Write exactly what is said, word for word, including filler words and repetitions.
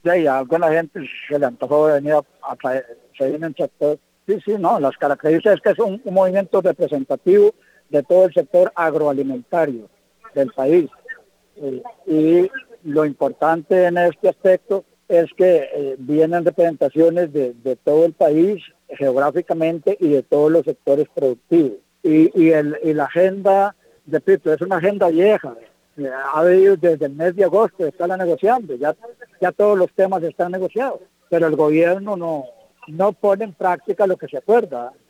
de ahí a alguna gente se le antojó venir a, a traer, se viene el sector. Sí, sí, no, las características es que es un, un movimiento representativo de todo el sector agroalimentario del país. Eh, y lo importante en este aspecto es que eh, vienen representaciones de, de todo el país geográficamente y de todos los sectores productivos. Y, y, el, y la agenda, repito, es una agenda vieja. Eh, ha habido desde el mes de agosto, está la negociando, ya, ya todos los temas están negociados, pero el gobierno no, no pone en práctica lo que se acuerda.